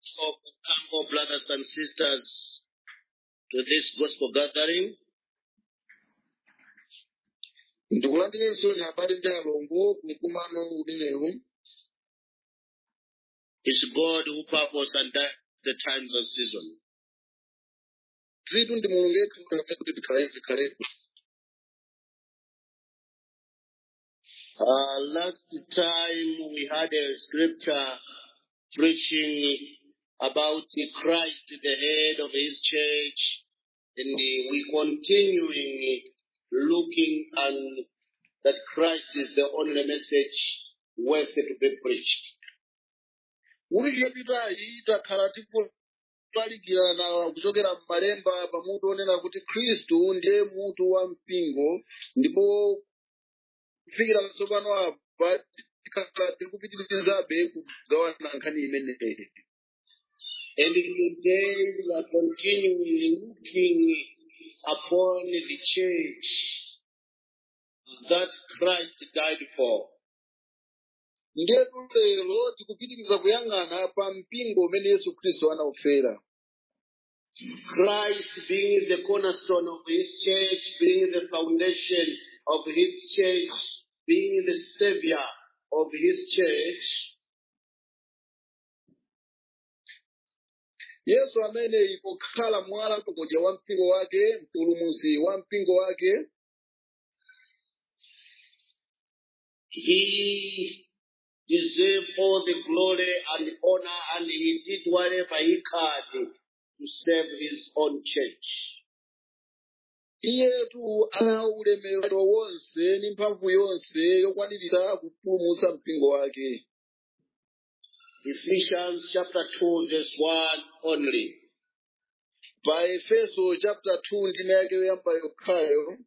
Welcome, brothers and sisters, to this gospel gathering. Ndikulandirenso habari za Mulungu kumkumano ulinewu. It's God who purpose and directs the times and season. Zitu ndi Mulungu yekha kuti tikhale. Last time we had a scripture preaching about Christ, the head of his church, and we continuing looking and that Christ is the only message worthy to be preached. Wiki yapitayi takhala tikulalikirana kuchokera m'malemba pamutu onena kuti Khristu ndiye mutu wa mpingo, ndipo kufikira tsopano apa tikhala tikupitirizabe kugawana nkhani imeneyi. And today we are continuing looking upon the church that Christ died for. Ndetu lero tikupitiriza kuyang'ana pa mpingo umene Yesu Khristu anaufera. Christ being the cornerstone of his church, being the foundation of his church, being the savior of his church. Yesu amene pokhala mwala pamoja wa mpingo wake, mpulumutsi wa mpingo wake. He deserved all the glory and honor, and he did whatever he could to save his own church. Iyetu ana ulemerero wonse ndi mphamvu yonse yokwaniritsa kupulumutsa mpingo wake. Ephesians chapter 2 verse 1 only. Pa Efeso chapter 2 ndime yake yoyamba yokhayo.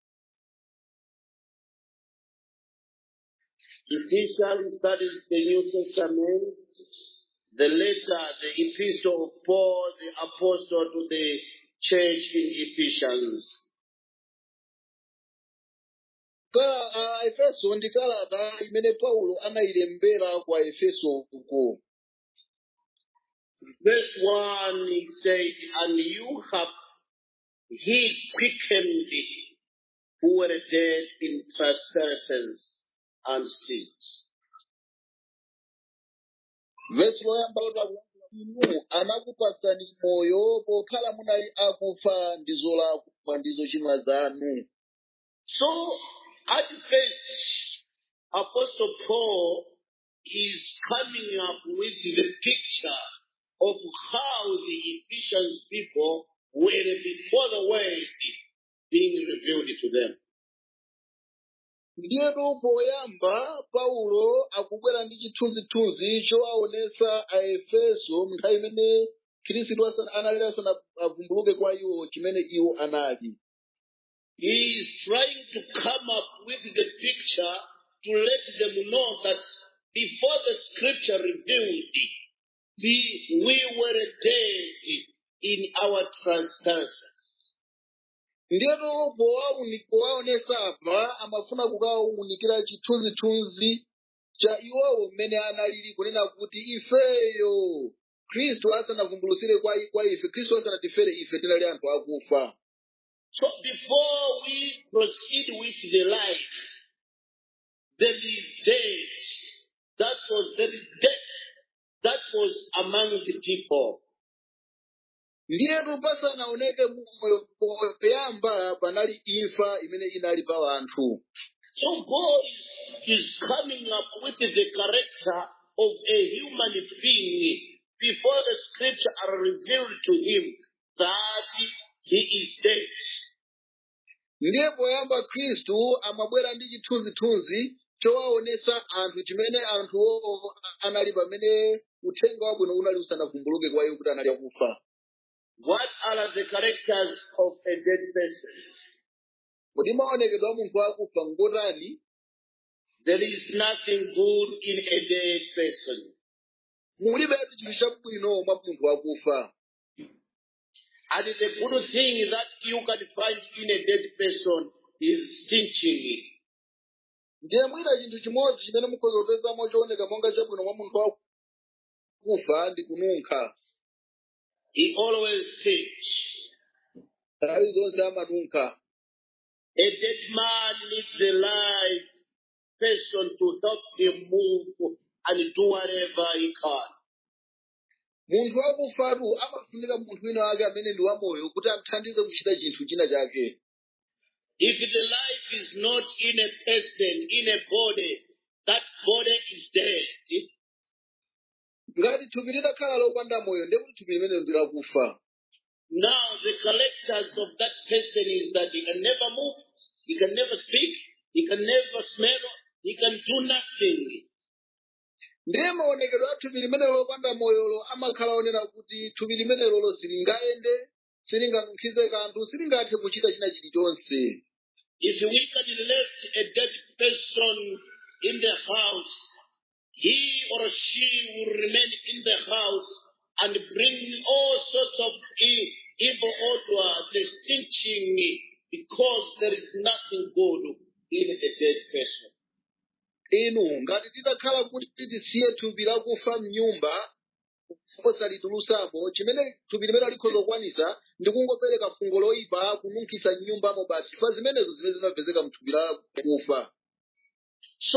Ephesians, that is the New Testament, the letter, the epistle of Paul, the apostle to the church in Ephesians. Efeso ndi kalata imene Paulo anayilembera kwa Efeso uko. Verse 1 he said, and you have quickened who were dead in trespasses and sins. Verse loyamba inu anakupatsani moyo pokhala munali akufa ndi zolakwa ndi zochimwa zanu. So at first, Apostle Paul is coming up with the picture of how the Ephesians people were before the word being revealed to them. Ndiyetu poyamba Paulo akubwera ndi chithunzithunzi chowaonetsa Aefeso nthawi imene Khristu anali asanavumbuluke kwa iwo chimene iwo anali. He is trying to come up with the picture to let them know that before the scripture revealed, we were dead in our trespasses. Ndiyetu powaonetsa apa amafuna kukawunikira chithunzithunzi cha iwowo mmene analili kunena kuti ifeyo Khristu asanavumbulutsire kwa ife, Khristu asanatifere ife tinali anthu akufa. So before we proceed with the life, there is death. There is death that was among the people. Ndiyetu pasanaoneke moyo poyamba panali imfa imene inali pa anthu. So God is coming up with the character of a human being before the scripture are revealed to him that he is dead. Ndiye poyamba Khristu amabwera ndi chithunzithunzi chowaonetsa anthu chimene anthuwo anali pamene uthenga wabwino unali usanavumbuluke kwa iwo kuti anali akufa. What are the characters of a dead person? Kodi maonekedwe a munthu akufa ngotani? There is nothing good in a dead person. Mulibetu chinthu chabwino mwa munthu akufa. And the good thing that you can find in a dead person is teaching. Ndiye mwina chinthu chimodzi chimene mukhoza kupezamo chooneka monga chabwino mwa munthu kufa ndi kununkha. He always thinks. Nthawi zonse amanunkha. A dead man needs the live person to help him move and do whatever he can. Munthu wakufatu amafunika munthu wina wake amene ndi wamoyo kuti amthandize kuchita chinthu china chake. If the life is not in a person, in a body, that body is dead. Ngati thupi litakhala lopanda moyo ndiye kuti thupi limene ndi lakufa. Now the characters of that person is that he can never move, he can never speak, he can never smell, he can do nothing. Ndiye maonekedwe a thupi limene lopanda moyolo amakhala onena kuti thupi limene lolo silingayende, silinganunkhize kanthu, silingathe kuchita china chilichonse. If we can left a dead person in the house, he or she will remain in the house and bring all sorts of evil odor, the stenching, because there is nothing good in a dead person. Inu ngati titakhala kuti tisiye thupi lakufa m'nyumba osalitulutsamo, chimene thupi limene likhoza kukwanisa ndi kungopereka fungo loyipa kununkhitsa m'nyumbamo basi, pa zimenezo zimene zimapezeka m'thupi lakufa. So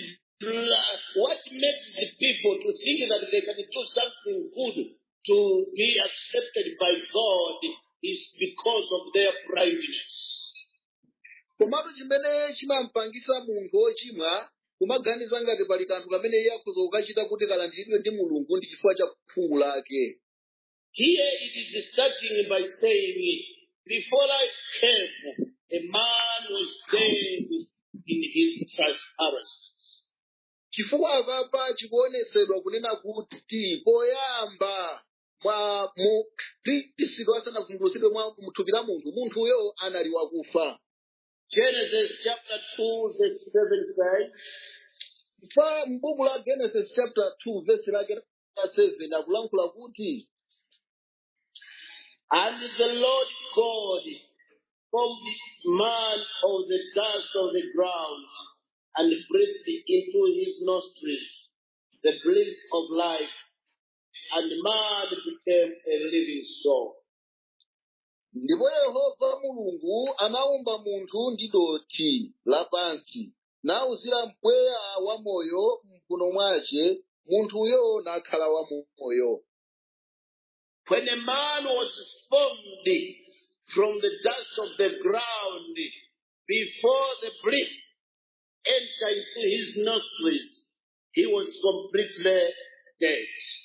what makes the people to think that they can do something good to be accepted by God is because of their blindness. Komatu chimene chimampangisa munthu wochimwa kumaganiza ngati pali kanthu kamene iye akhoza kukachita kuti kalandiridwe ndi Mulungu ndi chifukwa cha khungu lake. Here it is starting by saying, before life came, a man was dead in his transgressions. Chifukwa apapa chikuonetsedwa kunena kuti poyamba mu Khristu asanavumbulutsidwe mwa muthupi la munthuyo anali wakufa. Genesis chapter 2 verse 7 says, Pa m'buku la Genesis chapter 2 verse lake la 7 akulankhula kuti, and the Lord God formed man of the dust of the ground and breathed into his nostrils the breath of life, and man became a living soul. ndipo Yehova Mulungu anaumba munthu ndi dothi lapansi, nawuzira mpweya wa moyo m'mphuno mwace, munthuyo nakhala wa moyo. When a man was formed from the dust of the ground, before the breath entered into his nostrils, he was completely dead.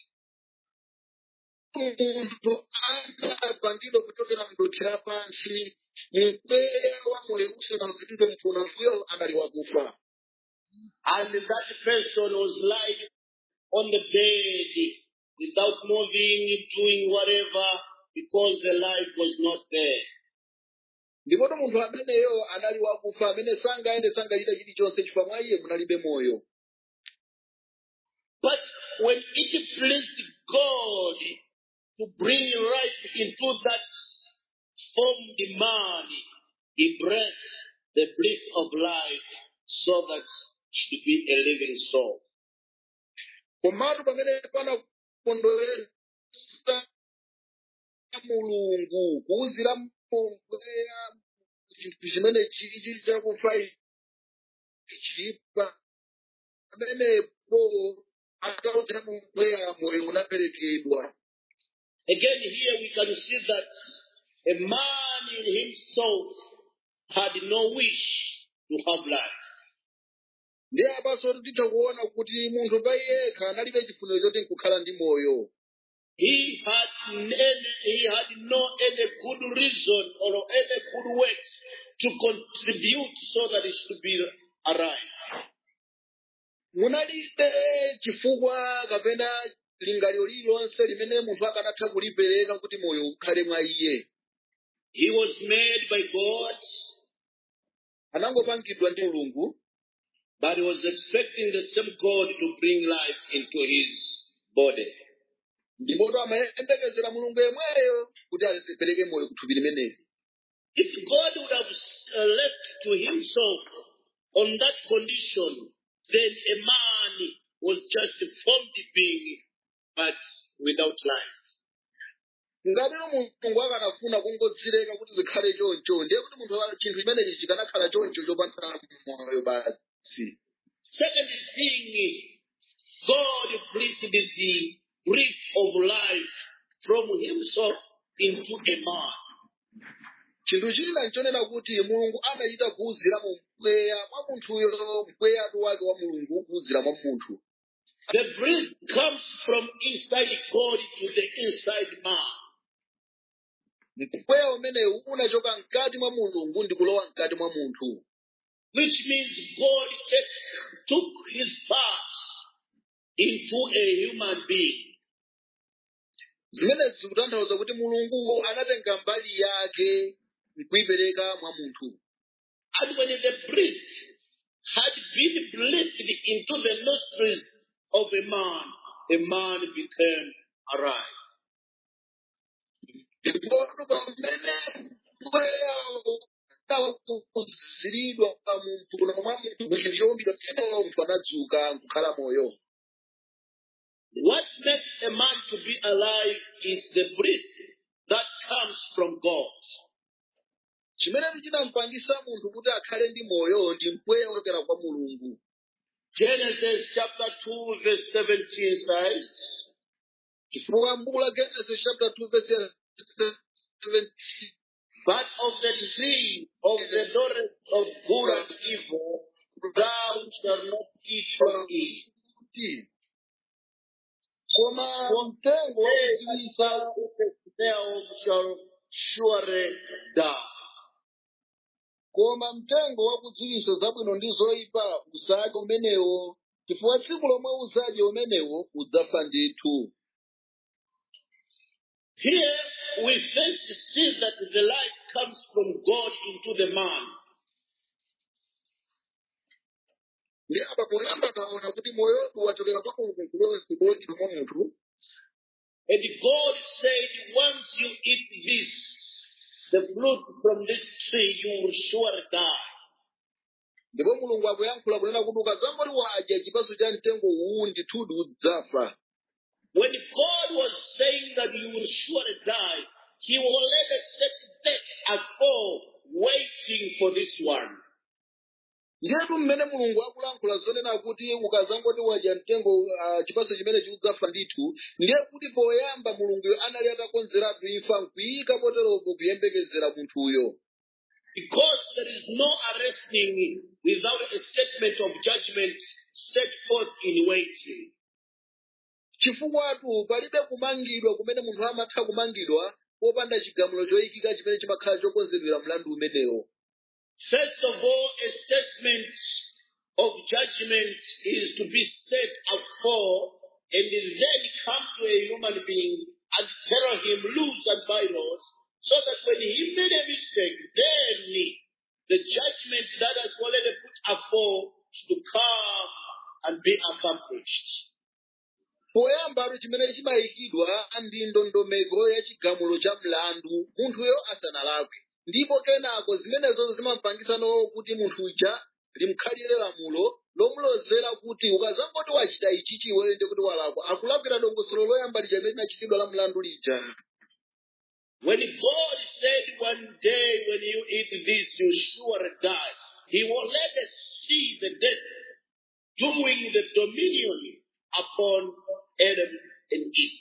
Munthu anapangidwa kuchokera m'dothi lapansi, mpweya wa moyo usanawuziridwe m'mphuno, munthuyo anali wakufa. And that person was lying on the bed without moving, doing whatever, because the life was not there. Ndipo munthu ameneyo anali wakufa, amene sangaende sangachita chilichonse chifukwa mwa iye munalibe moyo. But when it pleased God to bring life into that formed man, he breathed the breath of life so that should be a living soul. Komatu pamene panakondweresa Mulungu kuwuzira mpweya chinthu chimene chili chakufa chipa, pamenepo atawuzira mpweya moyo unaperekedwa. Again, here we can see that a man in himself had no wish to have life. Ndiye apaso titha kuona kuti munthu pa yekha analibe chifuniro choti nkukhala ndi moyo. He had no any good reason or any good works to contribute so that he should be alive. Munalibe chifukwa kapena lingaliro lililonse limene munthu akanatha kulipereka kuti moyo ukhale mwa iye. He was made by God. Anangopangidwa ndi Mulungu. But he was expecting the same God to bring life into his body. Ndipo amayembekezera Mulungu yemweyo kuti apereke moyo kuthupi limeneli. If God would have left to himself on that condition, then a man was just a formed being but without life. ngatero mulungu akanafuna kungodzileka kuti zikhale choncho ndiye kuti munthu chinthu chimenechi chikanakhala choncho chopanda moyo basi. Second thing, God breathed the breath of life from himself into a man. chinthu china nchonena kuti mulungu anachita kuwuzira mu mpweya mwa munthuyo, mpweyatu wake wa mulungu kuwuzira mwa munthu. The breath comes from inside God to the inside man. mpweya umenewu unachoka mkati mwa mulungu ndi kulowa mkati mwa munthu. Which means God took his part into a human being. zimenezi zikutanthauza kuti mulungu anatenga mbali yake nkuyipereka mwa munthu. And when the breath had been breathed into the nostrils of a man became alive. ndipo pamene mpweya unawuziridwa munthu kuno mwa munthu chinthu chowumbidwa kenero munthu anadzuka nkukhala moyo. What makes a man to be alive is the breath that comes from God. chimene chinampangisa munthu kuti akhale ndi moyo ndi mpweya wochokera kwa mulungu. Genesis chapter 2 verse 17 says, chifukwa m'buku la Genesis chapter 2 verse 17, but of the tree of the knowledge of good and evil thou shalt not eat from it. koma mtengo wokudziwitsa thereof shall surely die. koma mtengo wakudziwitsa zabwino ndi zoyipa usadye umenewo, chifukwa tsiku lomwe uzadye umenewo udzafa ndithu. Here we first see that the life comes from God into the man. ndi apa poyamba taona kuti moyo wachokera kwa mulungu kulowa mwa munthu. And God said, once you eat this, the fruit from this tree, you will surely die. ndipo mulungu akuyankhula kunena kuti ukadzangoti wadya chipatso cha mtengo uwu ndithudi udzafa. When God was saying that you will surely die, he already set death afore, waiting for this one. ndiyetu mmene mulungu akulankhula zonena kuti ukadzangoti wadya mtengo chipatso chimene chikudzafa ndithu, ndiye kuti poyamba mulungu anali atakonzeratu imfa nkuyika poteropo kuyembekezera munthuyo. Because there is no arresting without a statement of judgment set forth in waiting. chifukwatu palibe kumangidwa kumene munthu amatha kumangidwa popanda chigamulo choyikika chimene chimakhala chokonzedwera mlandu umenewo. First of all, a statement of judgment is to be set afore and then come to a human being and tell him rules and bylaws, so that when he made a mistake, then the judgment that has already put afore should come and be accomplished. poyamba chimene chimayikidwa ndi ndondomeko ya chigamulo cha mlandu munthuyo asanalakwe, ndipo kenako zimenezo zimampangisa kuti munthu uja limkhalire lamulo lomulozera kuti ukazangoti wachita ichi chiweyo ndi kuti walakwa akulakwira dongosolo loyamba lija limene linachitidwa la mlandu lija. When God said one day when you eat this you surely die, he will let us see the death doing the dominion upon Adam and Eve.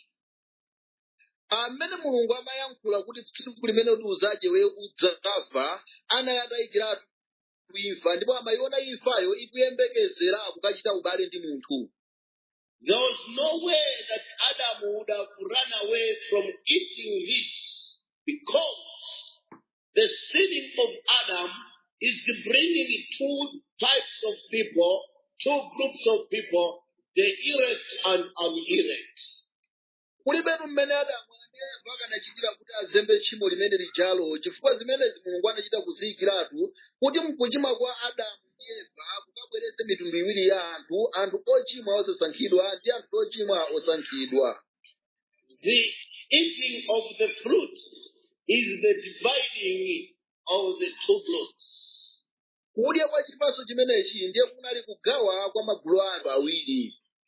amene mulungu amayankhula kuti tsiku limene kuti uzadye weyo udzafa anayatayikiratu imfa, ndipo amayiona imfayo ikuyembekezera kukachita ubale ndi munthu. There was no way that Adam would have run away from eating this, because the sinning of Adam is bringing two types of people, two groups of people, the elect and unelect. kulibetu mmene adamu ane akanachitira kuti azembe tchimo limene lijalo, chifukwa zimenezi mulungu anachita kuziyikiratu kuti mkuchimwa kwa adamu ndi eva kukabweretse mitundu iwiri ya anthu ochimwa osasankhidwa ndi anthu ochimwa osankhidwa. The eating of the fruit is the dividing of the two groups. kudya kwa chipatso chimenechi ndiye kunali kugawa kwa magulu anthu awiri.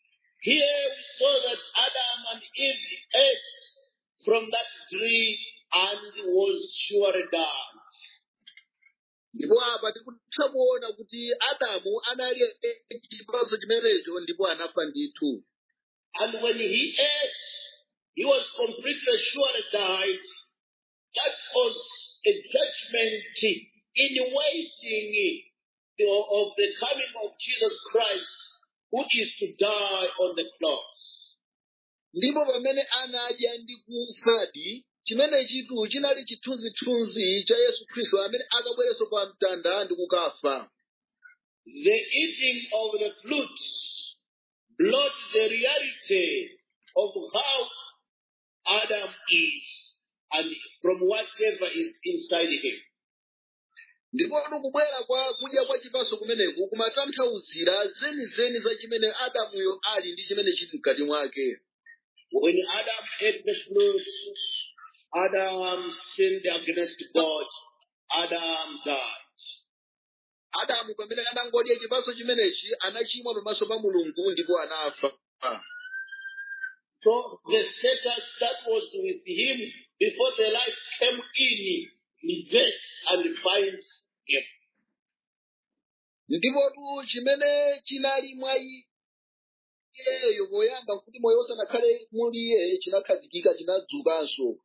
Here we saw that Adam and Eve ate from that tree and was surely died. ndipo apa tikutha kuona kuti adamu analya chipatso chimenecho ndipo anafa ndithu. And when he ate, he was completely surely died. That was a judgment in waiting of the coming of Jesus Christ, who is to die on the cross. Ndipo pamene anadya ndi kufadi, chimene chitu chinali chithunzithunzi cha Yesu Khristu amene akabwerenso pa mtanda ndi kukafa. The eating of the fruit brought the reality of how Adam is and from whatever is inside him. Ndipo kubwera kwa kudya kwa chipatso kumeneku kumatanthauzira zenizeni za chimene Adamuyo ali ndi chimene chili mkati mwake. When Adam ate the fruit, Adam sinned against God. Adam died. Adamu pamene anangodya chipatso chimenechi anachimwa pamaso pa Mulungu ndipo anafa. So the status that was with him before the life came in, reverse and finds him. Ndipo chimene chinali mwa iyeyo poyamba kuti moyo usanakhale muli iye chinakhazikika chinadzukanso.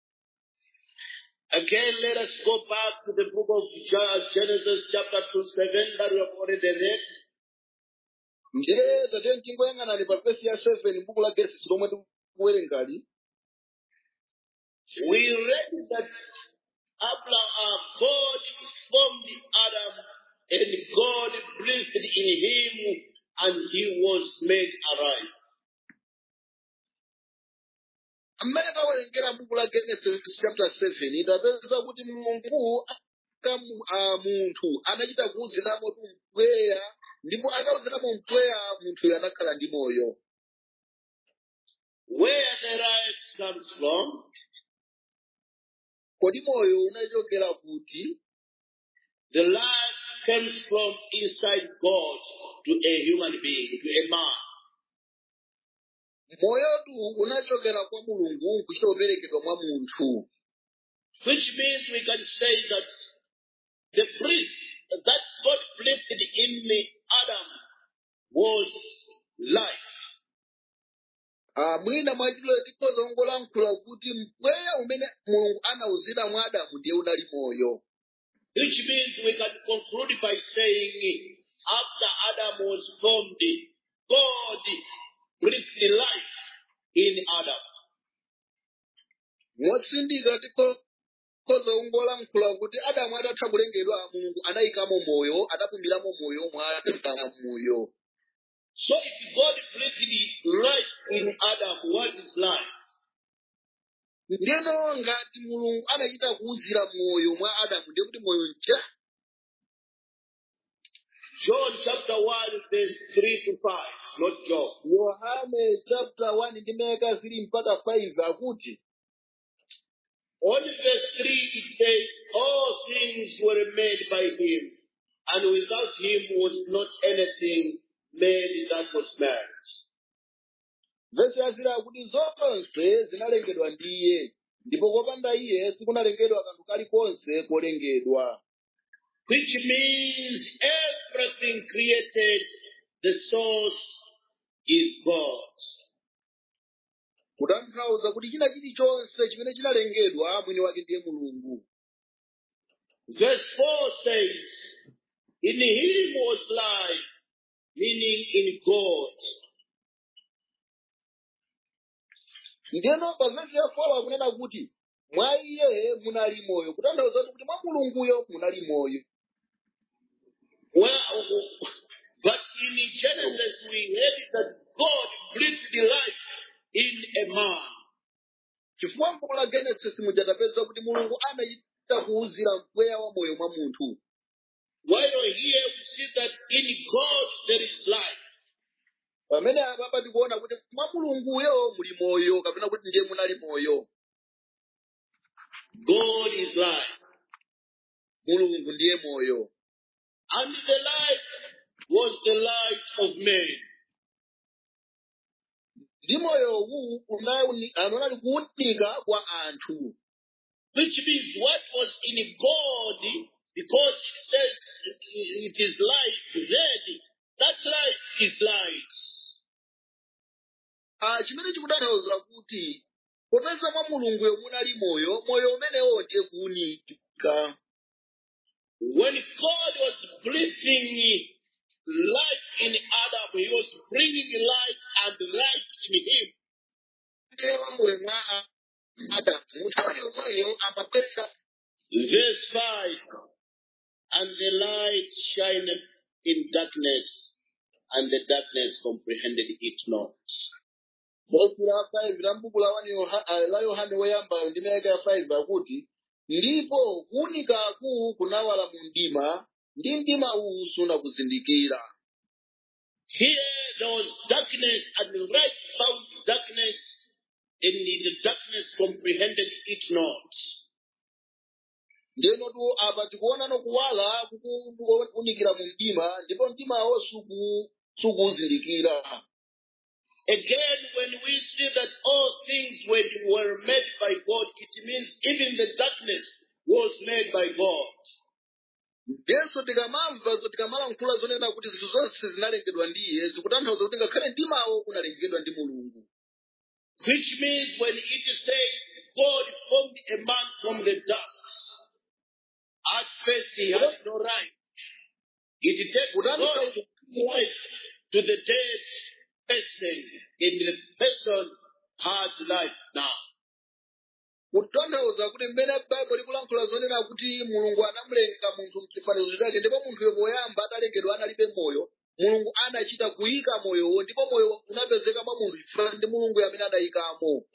Again, let us go back to the book of Genesis chapter 2:7 that we have already read. Ndiye tate tingoyang'anani pa verse ya 7 m'buku la Genesis lomwe tikuwerengali. We read that God formed Adam and God breathed in him and he was made alive. Amene tawerengera m'buku la Genesis chapter 7 tapeza kuti Mulungu munthu anachita kuwuziramo mpweya ndipo atawuziramo mpweya munthuyo anakhala ndi moyo. Where the life comes from? Kodi moyo unachokera kuti? The life comes from inside God to a human being, to a man. Moyotu unachokera kwa Mulungu kuchoperekedwa mwa munthu. Which means we can say that the breath that God breathed in Adam was life. Mwina mwachilo tikuzongolankhula kuti mpweya umene Mulungu anawuzira mwa Adamu ndiye unali moyo. Which means we can conclude by saying after Adam was formed, God breathed life in Adam. Motsindika tikuzongolankhula kuti Adamu atatha kulengedwa Mulungu anayikamo moyo, adapumiramo moyo mwa Adamuyo. So if God breathed life in Adam, what is life? Ndiyeno ngati Mulungu anachita kuwuzira moyo mwa Adamu ndiye kuti moyo nja. John chapter 1 verse 3 to 5, not John. Yohane chapter 1 ndimeka 3 mpaka 5 akuti. On verse 3 it says, all things were made by him, and without him was not anything made that was made. Verse ya 3 akuti zonse zinalengedwa ndi iye, ndipo kopanda iye sikunalengedwa kanthu kalikonse kolengedwa. Which means everything created, the source is God. Kutanthauza kuti china chilichonse chimene chinalengedwa mwini wake ndiye Mulungu. Verse 4 says, in him was life, meaning in God. Ndiyeno pa verse ya 4 akunena kuti mwa iye munali moyo, kutanthauza kuti mwa Mulunguyo munali moyo. Well, but in Genesis we read that God breathed life in a man. Chifukwa m'buku la Genesis mujatapeza kuti Mulungu anachita kuwuzira mpweya wa moyo mwa munthu. While here we see that in God there is life. Pamene apa tikuona kuti mwa Mulunguyo muli moyo kapena kuti ndiye munali moyo. God is life. Mulungu ndiye moyo. And the life was the light of men. ndi moyowu unali kuwunika kwa anthu. Which means what was in God, because it says it is light, then that light is light. Chimene chikutanthauza kuti popeza mwa mulunguyo munali moyo, moyo umenewo ndiye kuwunika. When God was breathing life in Adam, he was bringing life and light in him. Verse 5, and the light shined in darkness, and the darkness comprehended it not. la Yohane woyamba ndimeka 5 akuti ndipo kuwunikaku kunawala mu mdima ndi mdima uwu sunakuzindikira. Here there was darkness, and the light found darkness, and the darkness comprehended it not. Ndeno tu apa tikuona no kuwala kuwunikira mu mdima ndipo mdimawo sukuzindikira. Again, when we see that all things were made by God, it means even the darkness was made by God. Yesu tikamalankhula zonena kuti zinthu zonse zinalengedwa ndi Iye, zikutanthauza kuti ngakhale mdimawo unalengedwa ndi Mulungu. Which means when it says God formed a man from the dust, at first he had no right. It takes God to give life to the dead person, and the person had life now. Kutanthauza kuti mmene Baibulo likulankhula zonena kuti Mulungu anamulenga munthu m'chifanizo chake, ndipo munthuyo poyamba atalengedwa analibe moyo, Mulungu anachita kuyika moyowo, ndipo moyo unapezeka mwa munthu chifukwa ndi Mulungu amene adayikamo.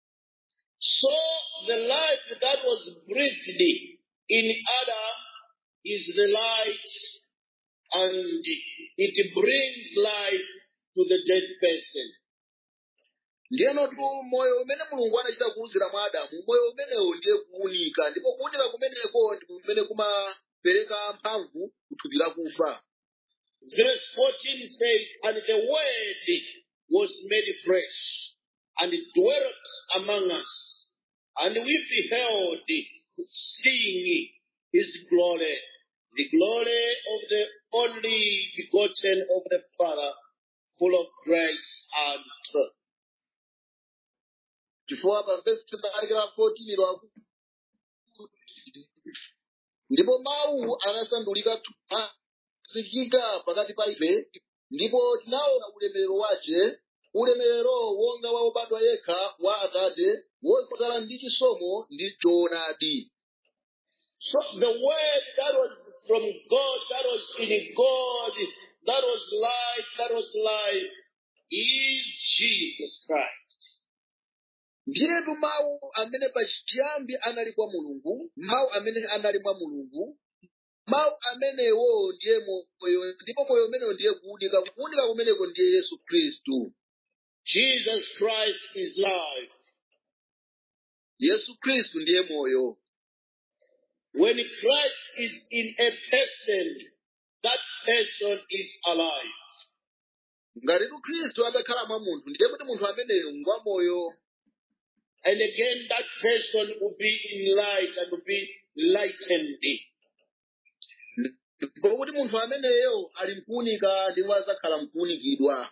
So the life that was breathed in Adam is the light, and it brings life to the dead person. Ndiyeno tu moyo umene Mulungu anachita kuwuzira mwa Adamu, moyo umenewo ndiye kuwunika, ndipo kuwunika kumeneko ndi kumene kumapereka mphamvu kuthupi lakufa. Verse 14 says, and the word was made flesh, and dwelt among us, and we beheld, seeing his glory, the glory of the only begotten of the Father, full of grace and truth. Chifukwa pa verse 14 lwakuti ndipo mawu anasandulika atsikika pakati pa ife, ndipo tinaona ulemerero wace, ulemerero wonga wa wobadwa yekha wa Atate, wodzala ndi chisomo ndi choonadi. So the word that was from God, that was in God, that was life, is Jesus Christ. Ndiyetu mawu amene pachiyambi anali kwa Mulungu, mawu amene anali mwa Mulungu, mawu amenewo ndiye moyo, ndipo moyo umenewo ndiye kuwunika kumeneko ndiye Yesu Khristu. Jesus Christ is life. Yesu Khristu ndiye moyo. When Christ is in a person, that person is alive. Ngati Khristu atakhala mwa munthu, ndiye kuti munthu ameneyo ngwa moyo. And again, that person will be in light and will be lightened. Ndipo kuti munthu ameneyo ali mkuwunika ndipo adzakhala mkuwunikidwa.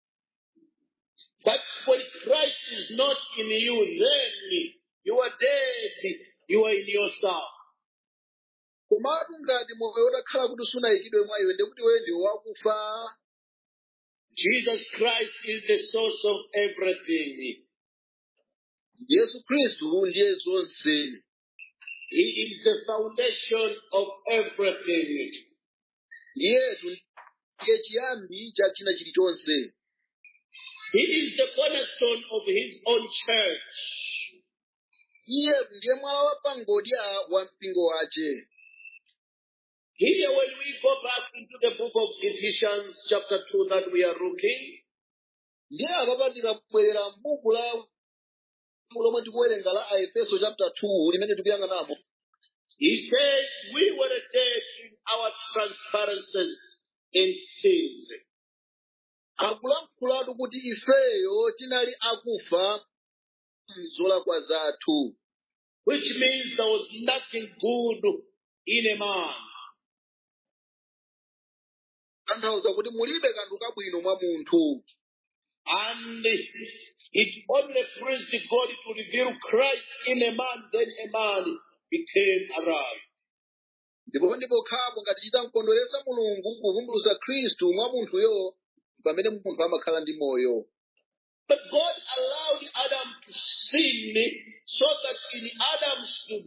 But when Christ is not in you, then you are dead, you are in yourself. Komatu ngati moyo utakhala kuti sunayikidwe mwa iwe, ndiye kuti wewe ndiwe wakufa. Jesus Christ is the source of everything. Yesu Khristu ndiye zonse. He is the foundation of everything. Iyetu ndiye chiyambi cha china chilichonse. He is the cornerstone of his own church. Iyetu ndiye mwala wa pangodya wa mpingo wace. Here, when we go back into the book of Ephesians, chapter 2, that we are looking, ndiye apapa tikabwerera m'buku la lomwe tikuwerenga la Aefeso chapter 2 limene tikuyang'anamo. he says, we were dead in our transgressions and sins. Akulankhula akulankhulatu kuti ifeyo tinali akufa m'zolakwa zathu. which means there was nothing good in a man. Tanthauza kuti mulibe kanthu kabwino mwa munthu. And it only pleased God to reveal Christ in a man, then a man became alive. Ndipo khapo ngati chitamkondweresa Mulungu kuvumbulutsa Khristu mwa munthuyo pamene munthu amakhala ndi moyo. But God allowed Adam to sin so that in Adam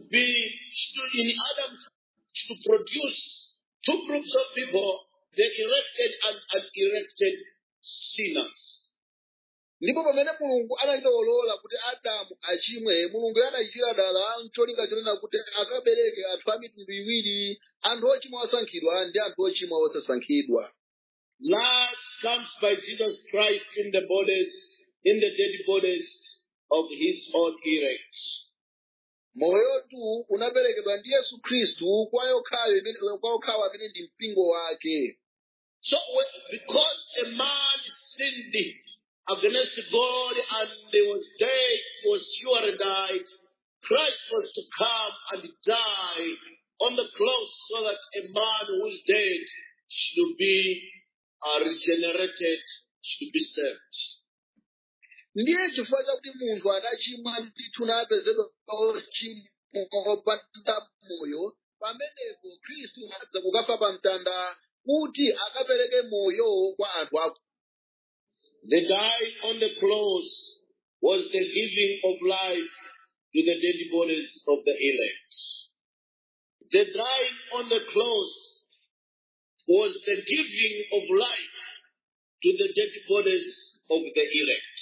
to produce two groups of people, the elected and unelected sinners. Ndipo pamene Mulungu analolola kuti Adamu achimwe, Mulungu anachitira dala n'cholinga chonena kuti akabereke anthu a mitundu iwiri, anthu ochimwa osankhidwa ndi anthu ochimwa osasankhidwa. Life comes by Jesus Christ in the dead bodies of his own elect. Moyotu unaperekedwa ndi Yesu Khristu kwa okhawo amene ndi mpingo wake. So because a man sinned against God and he was dead, was surely died, Christ was to come and die on the cross so that a man who is dead should be regenerated, should be saved. Ndiye chifukwa chakuti munthu adachimwa ndithu napezedwa ochimwa opanda moyo, pamenepo Khristu anadza kukafa pa mtanda kuti akapereke moyo kwa anthu ako. The dying on the cross was the giving of life to the dead bodies of the elect. The dying on the cross was the giving of life to the dead bodies of the elect.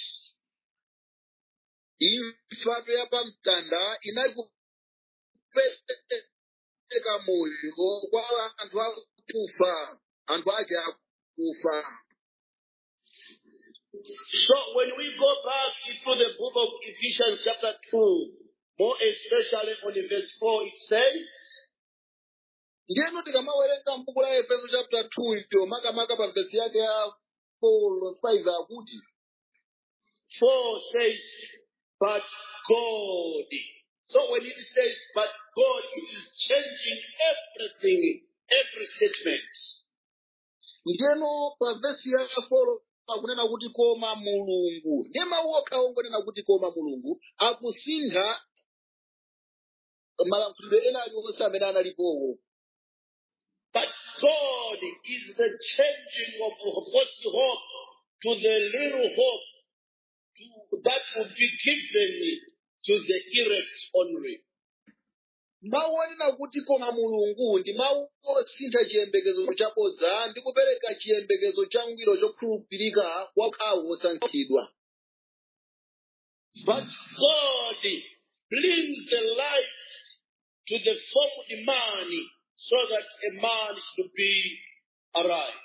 Imfa ya pa mtanda inakupereka moyo kwa anthu akufa, anthu ake akufa. So when we go back into the book of Ephesians chapter 2, more especially on verse 4, it says, Ndiyeno tikamawerenga m'buku la Efeso chapter 2 icho makamaka pa verse yake ya 4-5 akuti 4 says, but God. So when it says, but God, it is changing everything, every statement. Ndiyeno pa verse ya 4 akunena kuti koma Mulungu. Ndiye mawu okhawo ngonena kuti koma Mulungu akusintha malankhulidwe ena aliwonse amene analipowo. But God is the changing of false hope to the real hope that will be given to the elect only. Mawu onena kuti koma Mulungu ndi mawu osintha chiyembekezo chabodza ndi kupereka chiyembekezo changwiro chokhulupirika kwa okhawo osankhidwa. But God brings the life to the formed man so that a man should be alive.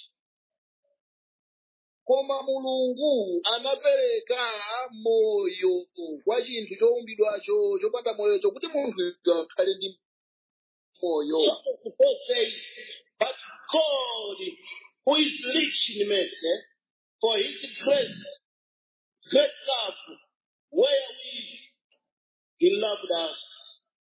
Koma Mulungu anapereka moyo kwa chinthu choumbidwacho chopanda moyocho kuti munthu akhale ndi moyo. So Paul says, but God, who is rich in mercy, for his grace, great love, wherewith he loved us.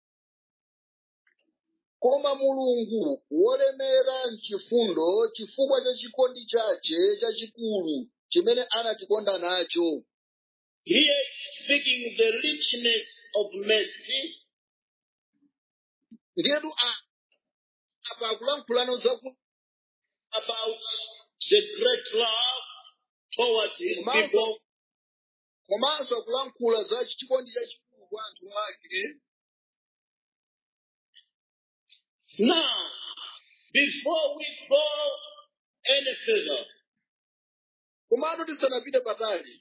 Koma Mulungu wolemera m'chifundo chifukwa cha chikondi chache chachikulu chimene anatikonda nacho. Here is speaking the richness of mercy. Ndiyetu apa akulankhulano about the great love towards his people. Komanso akulankhula za chikondi chachikulu kwa anthu ake. Now, before we go any further, komatu tisanapite patali,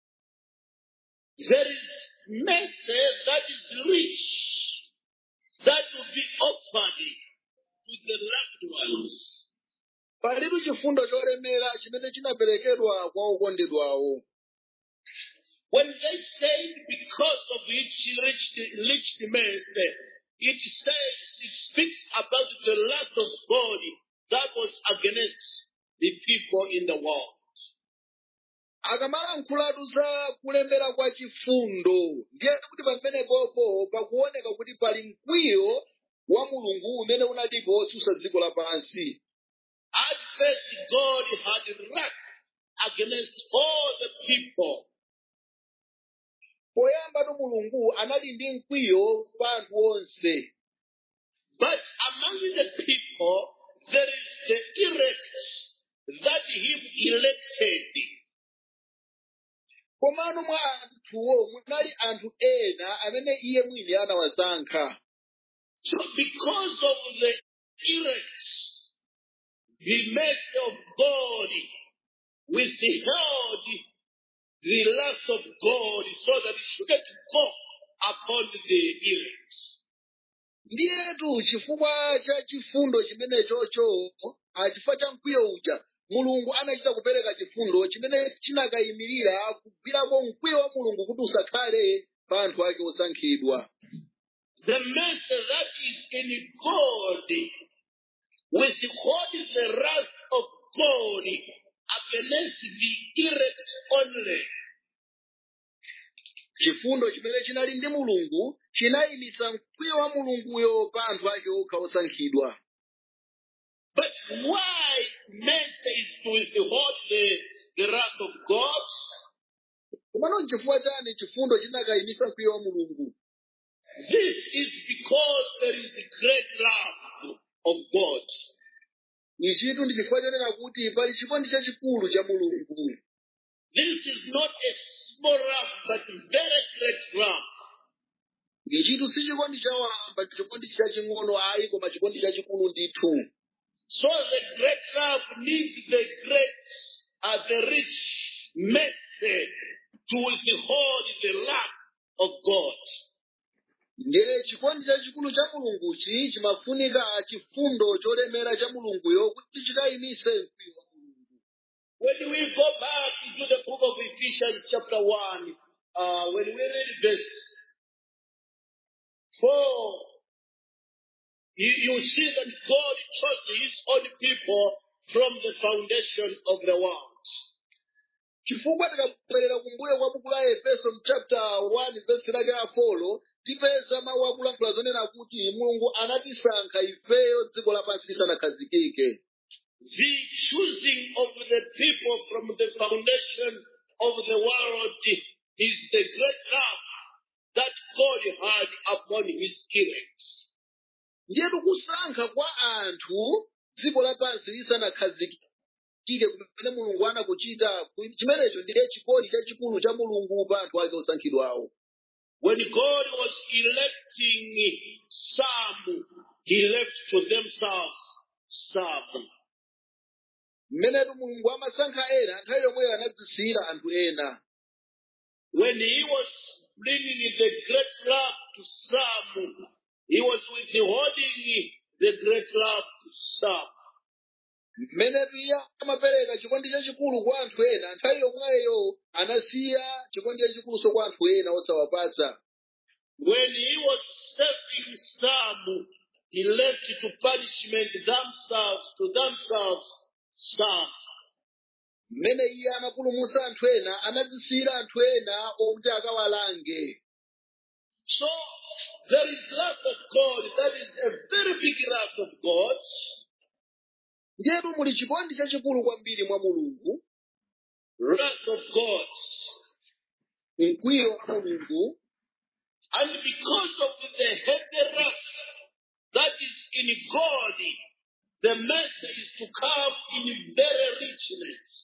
there is mercy that is rich, that will be offered to the loved ones. palitu chifundo cholemera chimene chinaperekedwa kwa okondedwawo. When they say because of its rich mercy, it says, it speaks about the wrath of God that was against the people in the world. akamalankhulatu za kulemera kwa chifundo ndiye kuti pamenepopo pakuoneka kuti pali mkwiyo wa mulungu umene unalipo wotsutsa dziko lapansi. At first, God had wrath against all the people. Poyambatu mulungu anali ndi mkwiyo pa anthu onse. But among the people, there is the elect that him elected. Komano mwa anthuwo munali anthu ena amene iye mwini anawasankha. So because of the elect, the mercy of God withheld the wrath of God so that it shouldn't go upon the elect. Ndiyetu chifukwa cha chifundo chimene chocho, chifukwa cha mkwiyo uja, mulungu anachita kupereka chifundo chimene chinakayimirira kugwirako mkwiyo wa mulungu kuti usakhale pa anthu ake osankhidwa. The mercy that is in God withhold the wrath of God against the elect only. Chifundo chimene chinali ndi mulungu chinayimisa mkwiyo wa mulunguyo pa anthu ake okha osankhidwa. But why mercy is to withhold the wrath of God? Komano chifukwa chani chifundo chinakayimisa mkwiyo wa mulungu? This is because there is a great love of God. Ichitu ndi chifukwa chonena kuti pali chikondi chachikulu cha mulungu. This is not a small love, but very great love. Ichitu si chikondi chawamba, chikondi chaching'ono ayi, koma chikondi chachikulu ndithu. So the great love needs the rich mercy to withhold the wrath of God. Ndiye chikondi chachikulu cha mulunguchi chimafunika chifundo cholemera cha mulunguyo kuti chikayimise mkwiyo wa mulungu. When we go back into the book of Ephesians chapter 1, when we read verse 4, you see that God chose his own people from the foundation of the world. Chifukwa tikabwerera kumbuyo kwa buku la Efeso chapter 1 verse lake la 4, tipeza mawu akulankhula zonena kuti mulungu anatisankha ifeyo dziko lapansi lisanakhazikike. The choosing of the people from the foundation of the world is the great love that God had upon his elect. Ndiye kusankha kwa anthu dziko lapansi lisanakhazikike kumene mulungu anakuchita, chimenecho ndiye chikondi chachikulu cha mulungu pa anthu ake osankhidwawo. When God was electing some, he left to themselves some. Mmenetu mulungu amasankha ena, nthawi yomweyo anadzisiyira anthu ena. When he was bringing the great love to some, he was withholding the great love to some. Mmenetu iye amapereka chikondi chachikulu kwa anthu ena, nthawi yomweyo anasiya chikondi chachikulu kwa anthu ena osawapatsa. When he was saving some, he left to punishment to themselves some. Mmene iye anapulumutsa anthu ena, anadzisiyira anthu ena okuti akawalange. So there is wrath of God, that is a very big wrath of God. Ndiyetu muli chikondi chachikulu kwambiri mwa mulungu. Wrath of God. Mkwiyo wa mulungu. And because of the heavy wrath that is in God, the mercy is to come in very richness.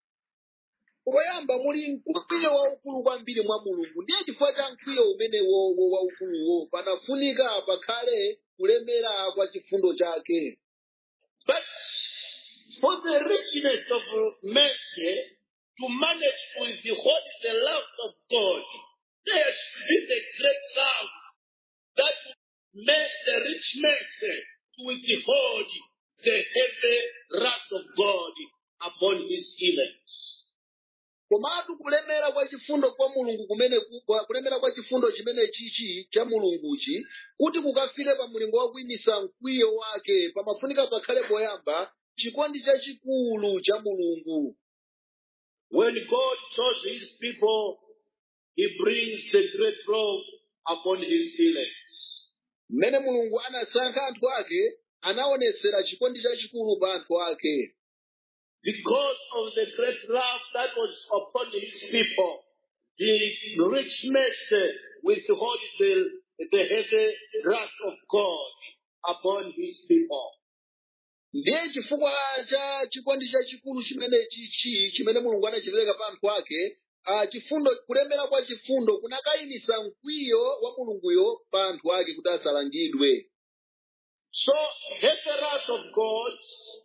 Poyamba muli mkwiyo waukulu kwambiri mwa mulungu. Ndiye chifukwa cha mkwiyo umenewo waukuluwo panafunika pakhale kulemera kwa chifundo chake. But for the richness of mercy to manage to withhold the love of God, there should be the great love that made the rich mercy to withhold the heavy wrath of God upon his elect. Komatu kulemera kwa chifundo kwa mulungu kulemera kwa chifundo chimene chichi cha mulunguchi kuti kukafike pa mulingo wa kuyimisa mkwiyo wake pamafunika pakhale poyamba chikondi chachikulu cha mulungu. When God chose his people, he brings the great love upon his elect. mmene mulungu anasankha anthu ake anaonetsera chikondi chachikulu pa anthu ake. Because of the great love that was upon his people, he rich mercy withhold the heavy wrath of God upon his people. Ndiye chifukwa cha chikondi chachikulu chimene mulungu anachipereka pa anthu ake, chifundo kulemera kwa chifundo kunakayimisa mkwiyo wa mulunguyo pa anthu ake kuti asalangidwe. So heavy wrath of God,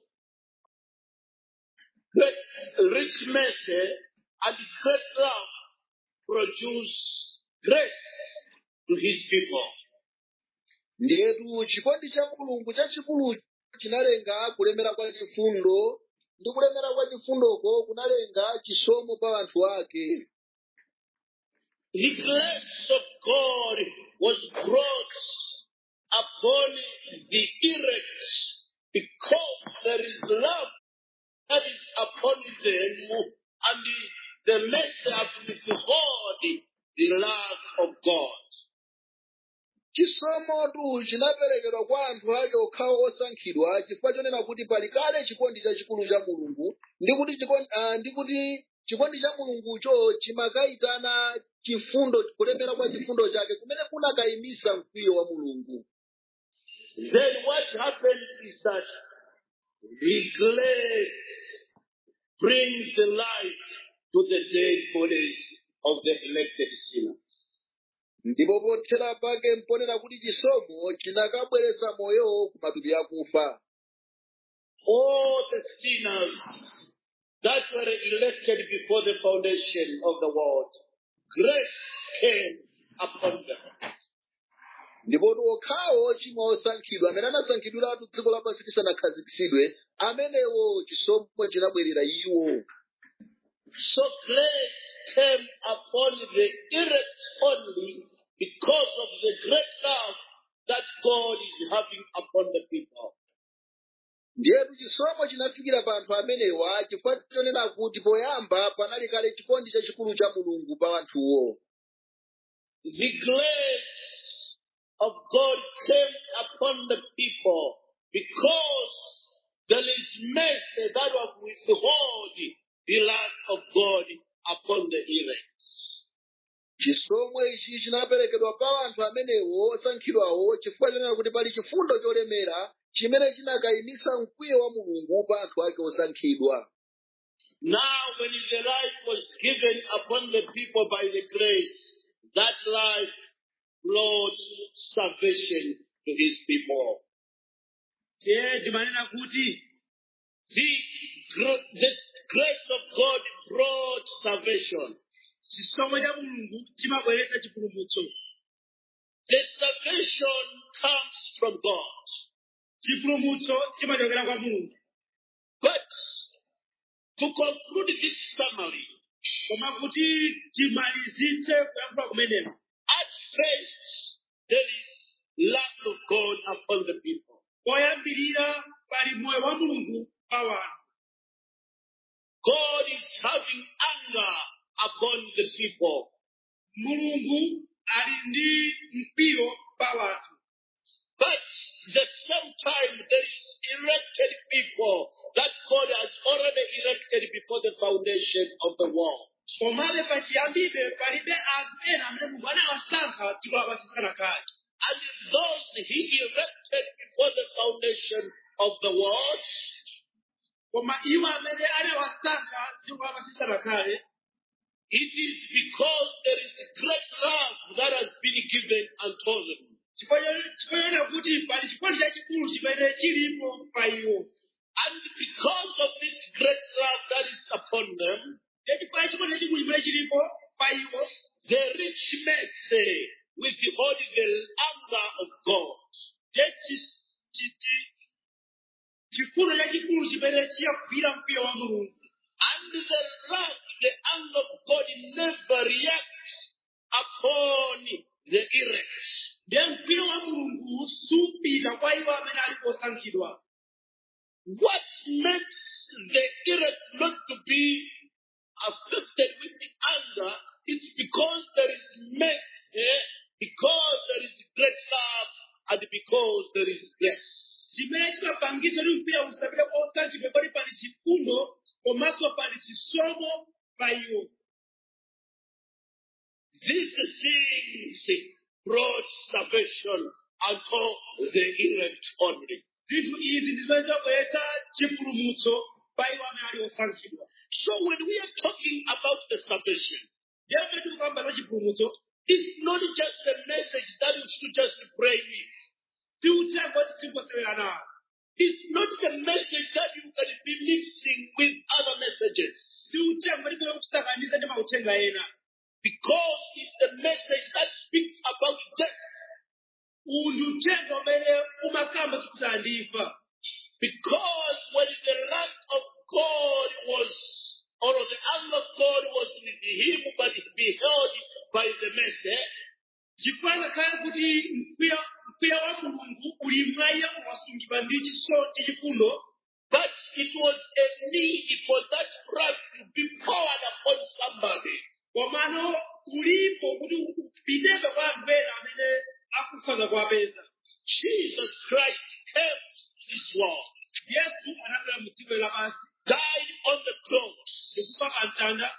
great rich mercy and great love produce grace to his people. Ndiyetu chikondi cha mulungu chachikulu chinalenga kulemera kwa chifundo, ndi kulemera kwa chifundoko kunalenga chisomo pa anthu ake. The grace of God was brought upon the elect because there is love that is upon them, and the mercy has withhold the love of God. Chisomotu chinaperekedwa kwa anthu ake okhawo osankhidwa chifukwa chonena kuti pali kale chikondi chachikulu cha mulungu, ndi kuti chikondi cha mulungucho chimakayitana chifundo, kulemera kwa chifundo chake kumene kunakayimisa mkwiyo wa mulungu. Then what happens is that the grace brings the life to the dead bodies of the elected sinners. Ndipo pothera pake mponena kuti chisomo chinakabweretsa moyo ku matupi akufa. All the sinners that were elected before the foundation of the world, grace came upon them. Ndipo okhawo chimwe osankhidwa amene anasankhidwiratu dziko lapansi lisanakhazikitsidwe, amenewo chisomo chinabwerera iwo. So grace came upon the elect only because of the great love that God is having upon the people. Ndiyetu chisomo chinafikira pa anthu amenewa chifukwa chonena kuti poyamba panali kale chikondi chachikulu cha mulungu pa anthuwo. The grace of God came upon the people because there is mercy that will withhold the love of God upon the elect. Chisomo ichi chinaperekedwa pa anthu amenewo osankhidwawo chifukwa chonena kuti pali chifundo cholemera chimene chinakayimisa mkwiyo wa mulungu pa anthu ake osankhidwa. Now when the life was given upon the people by the grace, that life brought salvation to his people. The grace of God brought salvation. The salvation comes from God. But to conclude this summary, at first there is love of God upon the people. God is having anger upon the people. But the same time there is elected people that God has already elected before the foundation of the world. And those he elected before the foundation of the world, it is because there is great love that has been given unto them. And because of this great love that is upon them, the rich mercy withhold the anger of God. And the love, the anger of God never reacts upon the elect. What makes the elect not to be affected with the anger, it's because there is mercy, because there is great love, and because there is grace. chimene chimapangitsa kuti mkwiyo usapite kosankhidwa pali pali chifundo komanso pali chisomo pa iwo. These things brought salvation unto the elect only. Zinthu izi ndizimene zabweretsa chipulumutso pa iwo amene ali osankhidwa. So when we are talking about the salvation, Yemwe tikukamba za chipulumutso, it's not just a message that you should just pray with. si uthenga woti tingosewera nawo. It's not the message that you can be mixing with other messages. Si uthenga tikuyera kusakaniza ndi mauthenga ena. Because it's the message that speaks about death. Uwu ndi uthenga umene umakamba kuti andifa. Because when the wrath of God was, or the anger of God was with him, but it beheld by the mercy, chifukwa kale kuti mkwiyo wa mulungu uli mwa iye wasungidwa ndi chifundo, but it was a need for that wrath to be poured upon somebody. komano ulipo kuti upitebe kwa anthu ena amene akufanza kuwapeza. Jesus Christ came to this world, Yesu anabwera mu dziko lapansi died on the cross. ndikufa pa mtanda.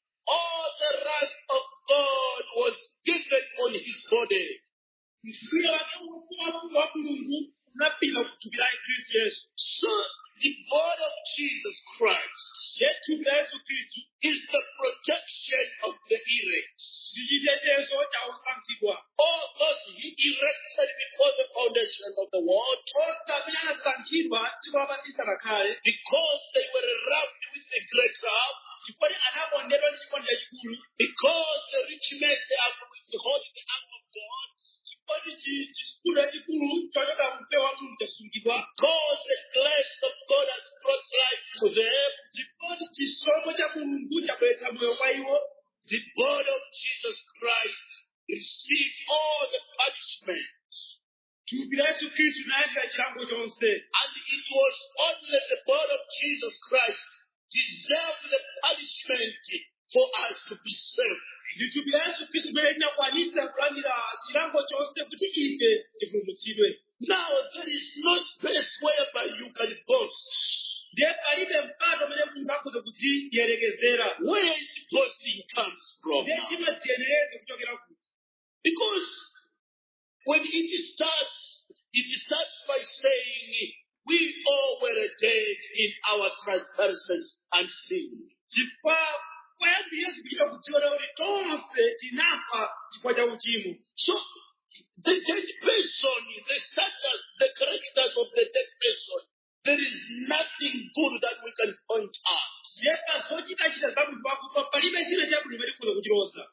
All the wrath of God was given on his body. Mkwiyo wake wa mulungu unapita kuthupi la Khristu Yesu. So the body of Jesus Christ Thupi la Yesu Khristu is the protection of the elect. ndi chitetezo cha osankhidwa. All those he erected before the foundation of the world, Onse amene anasankhidwa dziko lapansi lisanakhalike, because they were wrapped with a great love, chifukwa anakondedwa ndi chikondi chachikulu, because the rich mercy have withheld the anger of God, chifukwa chifundo chachikulu chochoka mkwiyo wa mulungu chasungidwa, because the grace of God has brought life to them. chifukwa chisomo cha mulungu chabweretsa moyo kwa iwo. The body of Jesus Christ received all the punishment. Thupi la Yesu Khristu linalandira chilango chonse. And it was only the body of Jesus Christ deserved the punishment for us to be saved. Ndi thupi la Yesu Khristu limene linakwanitsa kulandira chilango chonse kuti ife tipulumutsidwe. Now there is no space whereby you can boast. Ndiye palibe mpata umene munthu akhoza kudziyerekezera. Where is boasting comes from? Ndiye chimadziyenereza kuchokera kuti. Because when it starts by saying, we all were dead in our transgressions and sins. Chifukwa kwayambi Yesu kuchita kudziona kuti tonse tinafa chifukwa cha uchimo. So the dead person, the status, the characters of the dead person, there is nothing good that we can point out. Ndiye pazochitachita za munthu wakufa palibe china chabwino chimene tikhoza kuchiloza.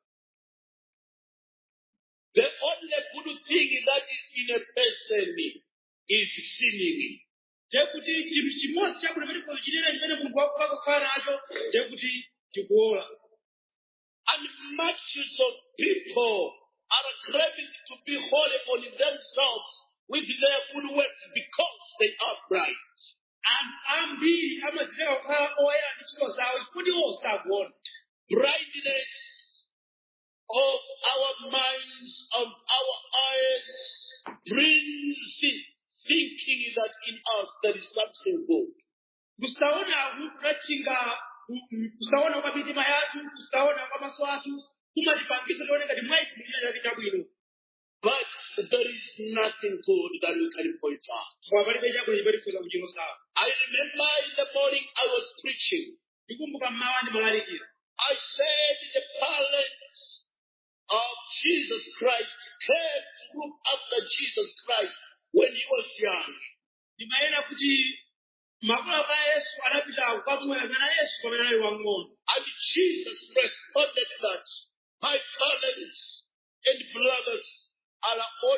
The only good thing that is in a person is sinning. Ndiye kuti chinthu chimodzi chabwino chimene tikhoza kuchitira chimene munthu wakufa akakhala nacho ndiye kuti tikuola. And multitudes of people are craving to be holy on themselves with their good works because they are bright. Anthu ambiri amadziteka kukhala oyera ndi ntchito zawo kuti osakuona. Brightness of our minds, of our eyes, brings thinking that in us there is something good. Kusaona kunachinga kusaona kwa mitima yathu, kusaona kwa maso athu kumatipangitsa tione ngati mwa ife muli chake chabwino. But there is nothing good that we can point out. Koma palibe chabwino chimene tikhoza kuchiloza. I remember in the morning I was preaching. Ndikumbuka mmawa ndimalalikira. I said the parents of Jesus Christ came to look after Jesus Christ when he was young. Ndimayena kuti makolo a Yesu anapita kukamuyang'ana Yesu pamene anali wang'ono. And Jesus responded that my parents and brothers are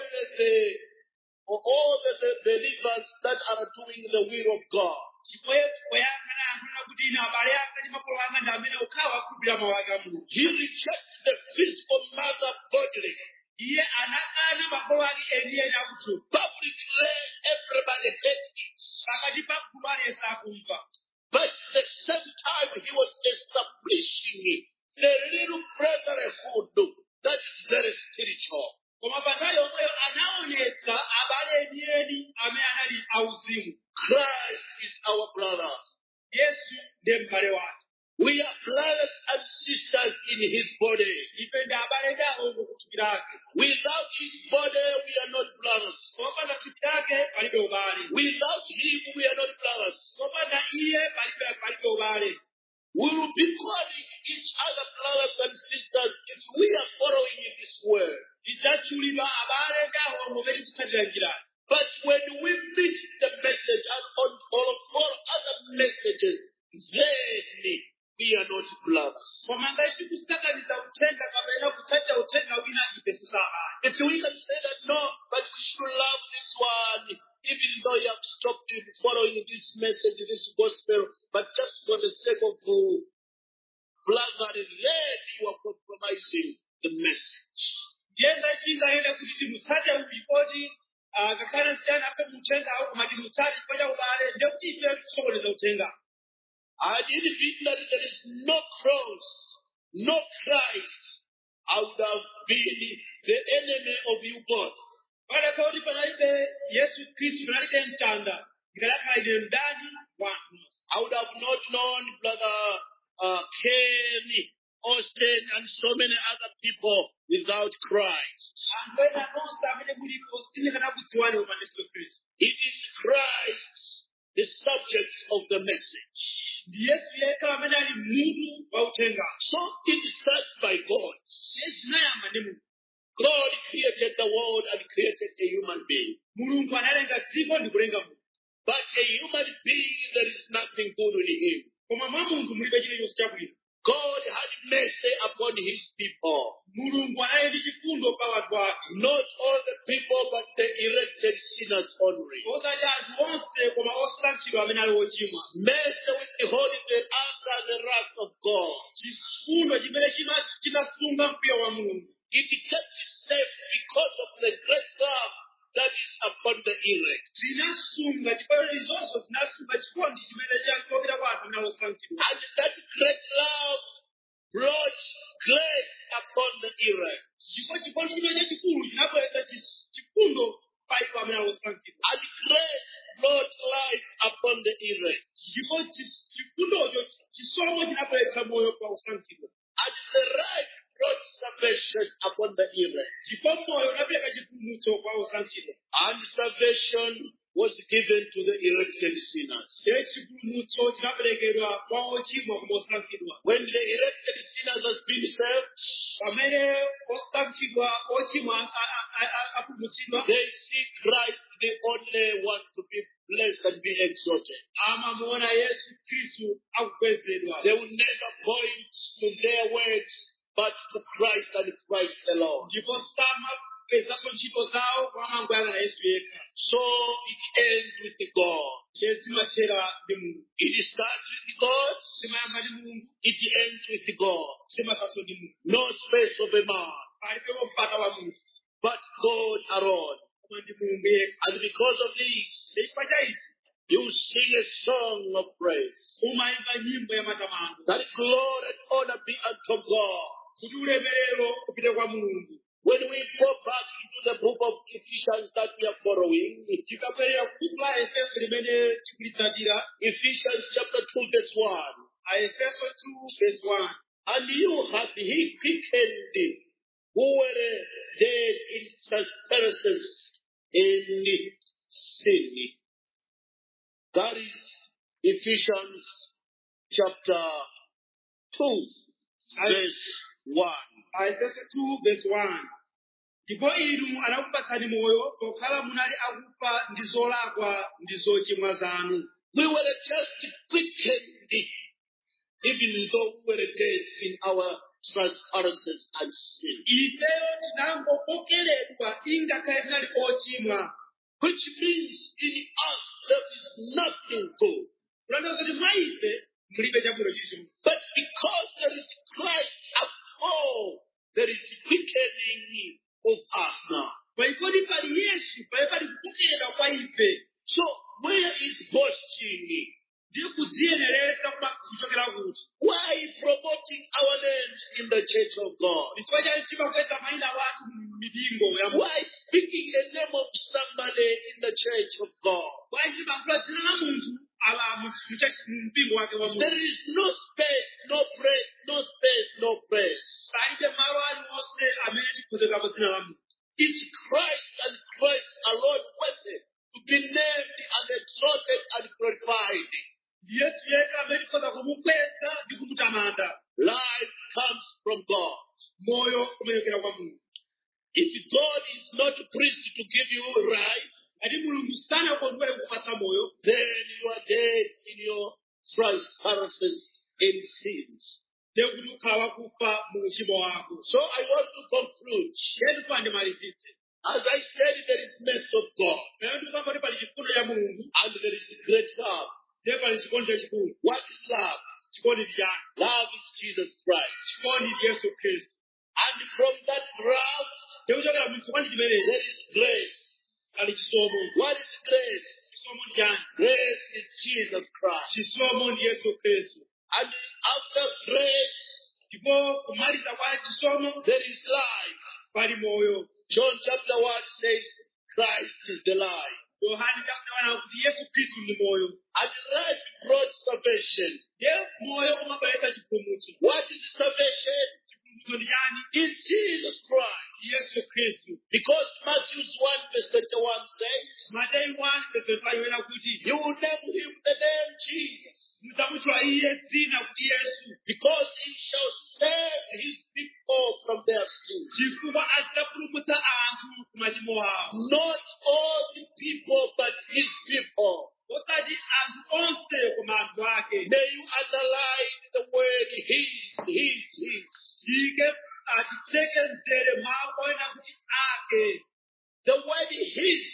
all the believers that are doing the will of God. Ndipo Yesu poyang'ana ananena kuti ine abale anga ndi makolo anga ndi amene okhawa akhulupirira mawu ake a Mulungu. He rejected the physical mother bodily. Iye anakana makolo ake enieni akuthupi. Publicly, everybody hated it. Pakati pa gulu aliyense akumva. But at the same time, he was preaching the little brotherhood that is very spiritual. Koma patayo omweyo anaonetsa abale enieni amene anali auzimu. Christ is our brother. Yesu ndiye m'bale wake. We are brothers and sisters in his body. Ife ndi abale dawo muthupi lake. Without his body, we are not brothers. Popanda thupi lake palibe ubale. Without him, we are not brothers. Popanda iye palibe ubale. We will be calling each other brothers and sisters if we are following this word. Tidzatchulidwa abale dawo mumene tikutsatira njira. But when we meet the message and on all four other messages, then we are not brothers. Koma ngati kusakaniza uthenga kapena kutsatira uthenga wina ife susabale. If we can say that no, but we should love this one, even though you have stopped following this message, this gospel, but just for the sake of brotherhood, then you are compromising the message. Yenza chingaenda kuti timutsate ubikoti kakhala siyana ape muthenga au koma timutsate kwacha ubale ndekuti ife tisokoneza uthenga. I didn't feel that there is no cross, no Christ, I would have been the enemy of you both. Pada kauli panalibe Yesu Kristu panalibe mtanda. Ngalakhala ine mdani wanu. I would have not known Brother Ken, Austin, and so many other people without Christ. Angwena nonse amene mulipo sindikana kudziwani upande Yesu Kristu. It is Christ, the subject of the message. Yesu yekha amene ali mutu wa uthenga. So it starts by God. Yesu nayamba ndi munthu. God created the world and created a human being. Mulungu analenga dziko ndi kulenga munthu. But a human being, there is nothing good in him. Koma mwa munthu mulibe chilichonse chabwino. God had mercy upon his people. Mulungu anali ndi chifundo pa wanthu ake. Not all the people, but the elected sinners only. Osati anthu onse koma osankhidwa amene ali ochimwa. Mercy withholding the anger and the wrath of God. Chifundo chimene chinasunga mkwiyo wa Mulungu. It kept it safe because of the great love that is upon the elect. Zinasunga chipero izonso zinasunga chikondi chimene chakopera kwa anthu amene osankhidwa. And that great love brought grace upon the elect. Ndipo chikondi chimene chikulu chinabweretsa chifundo pa iwo amene osankhidwa. And grace brought life upon the elect. Ndipo chifundocho chisomo chinabweretsa moyo pa osankhidwa. And the right brought salvation upon the elect. Ndipo moyo unapereka chipulumutso kwa osankhidwa. And salvation was given to the elected sinners. Chipulumutso chinaperekedwa kwa ochimwa koma osankhidwa. When the elected sinners has been saved, pamene osankhidwa ochimwa apulumutsidwa, they see Christ the only one to be blessed and be exalted. amamuona Yesu Kristu akukwezedwa. They will never point to their works, but to Christ and Christ alone. Ndipo samapezanso ntchito zawo kwa mangwala na Yesu yekha. So it ends with God. Zimathera ndi Mulungu. It starts with God. Zimayamba ndi Mulungu. It ends with God. Zimathanso ndi Mulungu. No space of a man, Palibe mpata wa munthu. but God alone. Koma ndi Mulungu yekha. And because of this, Chifukwa cha ichi, you sing a song of praise. umayimba nyimbo ya matamando. That glory and honor be unto God. Kuti ulemerero upite kwa Mulungu. When we go back into the book of Ephesians that we are following, tikabwerera kubuku la Efeso limene tikulitsatira, Ephesians chapter 2 verse 1. Efeso 2 verse 1. And you have he quickened who were dead in trespasses and sin. That is Ephesians chapter 2 verse 1. Efeso 2 verse 1. Ndipo inu anakupatsani moyo pokhala munali akufa ndi zolakwa ndi zochimwa zanu. We were just quickened, even though we were dead in our trespasses and sin. Ifeyo tinangopokeledwa ingakhale tinali ochimwa. Which means in us there is nothing good. Kulandiza kuti mwa ife mulibe chabwino chilichonse. But because there is Christ above, there is quickening of us now. Paikodi pali Yesu, pali kupokeledwa kwa ife. So where is boasting? Ndiye kudziyenereza kuchokera kuti. kuti Why promoting our names in the church of God? ndichifukwa chani timakweza mayina wathu mipingo ya Mulungu. Why speaking the name of somebody in the church of God? Bwanji timakweza dzina la munthu mpingo wake wa There Mulungu. is no space, no praise, no space, no praise. Palibe malo aliwonse amene tikhozekapo dzina la munthu. It's Christ and Christ alone worthy to be named and exalted and glorified. Yesu yekha amene tikhoza kumukweza ndi kumutamanda. Life comes from God. Moyo umachokera kwa Mulungu. If God is not pleased to give you life, Ati Mulungu sanakondwere kukupatsa moyo, then you are dead in your trespasses and sins. ndiye kuti ukhala wakufa mu uchimo wako. So I want to conclude. Yesu pandimalizitse. As I said, there is mercy of God Pamene tikamba kuti pali chifundo cha Mulungu, and there is great love. ndiye pali chikondi chachikulu. What is love? Chikondi ndi chani? Love is Jesus Christ. Chikondi ndi Yesu Khristu. And from that love, Ndiye kuchokera mu chikondi chimenechi there is grace. pali chisomo. What is grace? Chisomo ndi chani? Grace is Jesus Christ. Chisomo ndi Yesu Khristu. And after grace, Ndipo kumaliza kwa chisomo there is life. pali moyo. John chapter 1 says, Christ is the life. Yohane chapter 1 kuti Yesu Khristu ndi moyo. And life brought salvation. Ndiye moyo umabweretsa chipulumutso. What is salvation? Chipulumutso ndi chani? It's Jesus Christ. Yesu Khristu. Because Matthew 1 verse 21 says, Mateyu 1:25 wena kuti you will name him the name Jesus, mudzamutchula iye dzina kuti Yesu, because he shall save his people from their sins. chifukwa adzapulumutsa anthu ku machimo awo. Not all the people, but his people. Osati anthu onse koma anthu ake. May you underline the word his. Chike atitsekezere mawu oyena kuti ake. The word his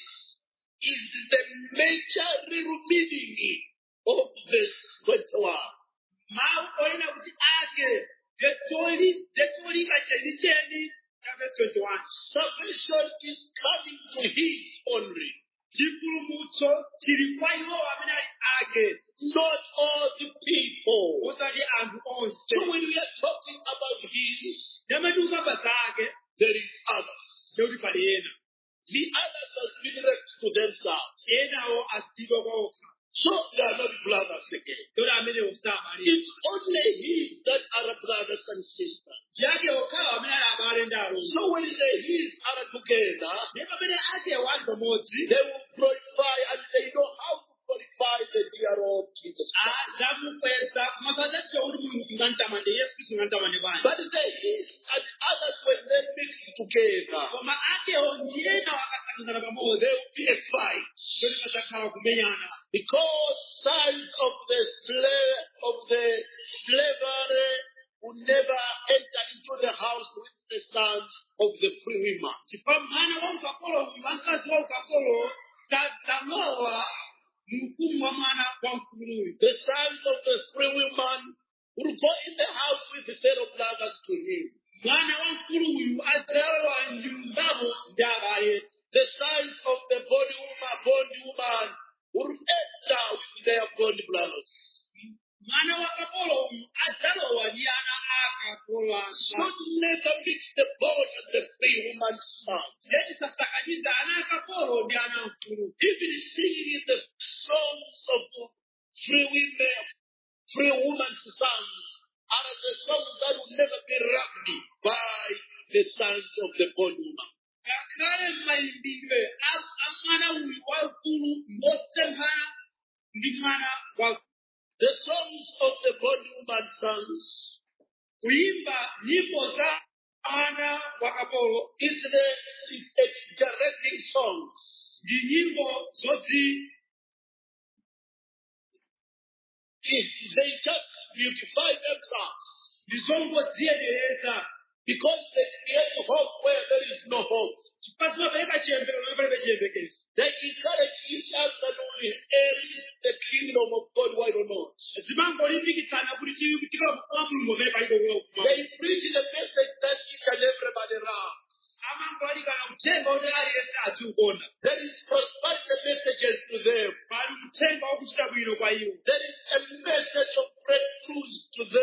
is the major meaning of verse 21. Mawu oyena kuti ake ndetolika chenicheni cha verse 21. Salvation is coming to his only. Chipulumutso chili kwa iwo amene ali ake. Not all the people. Osati anthu onse. So when we are talking about his, Ndamatuka bazake there is others. ndekuti pali ena. The others has been left to themselves. Enawo asidwa kwa okha. So they are not brothers again. Ndekuti amene osabali. It's only his that are brothers and sisters. Chake okhawo amene ali abale ndi alongo. So when the his are together, Ndipo amene ake wali pamodzi. they will glorify and they know how to glorify the dear Lord Jesus Christ. Adzamukweza kumapazatso kuti Mulungu ngamtamande Yesu Khristu ngamtamande bwanji. But the his and others, when they mixed together, Koma akewo ndi ena wakasangana pamodzi. there will be a fight. Ndikuti padzakhala kumenyana. Because sons of the slavery will never enter into the house with the sons of the free women. Chifukwa mwana wa ukapolo wamkazi wa ukapolo talowa mfumu wa mwana wa mfumuyo. The sons of the free women will go in the house with the fellow brothers to him. Mwana wa mfumuyo adzalowa nyumbamo ndi abale. The sons of the bond woman will enter with their bond brothers. Mwana wa kapolo adzalowa ndi ana akapolo. So never mix the bond and the free woman's son. Yeti sasakaniza ana akapolo ndi ana mfumuyo. Even singing in the songs of free women's sons are the songs that will never be rapped by the sons of the bond woman. Ngakhale mayimbidwe a mwana uyu waukulu mosemphana ndi mwana wa. The songs of the bond woman sons Kuimba nyimbo za ana wa kapolo is exaggerating songs. ndi nyimbo zoti They just beautify themselves ndizongodziyenereza because they create hope where there is no hope. chifukwa zimapereka chiyembekezo palibe chiyembekezo. They encourage each other to inherit the kingdom of God, why or not? Zimangolimbikitsana kuti tikala mwa Mulungu amene palibe kulowa. They preach the message that each and everybody loves. Amangoalikana uthenga oti aliyense aziukonda. There is prosperity messages to them. Pali uthenga wakuchita bwino kwa iwo. There is a message of breakthroughs to them.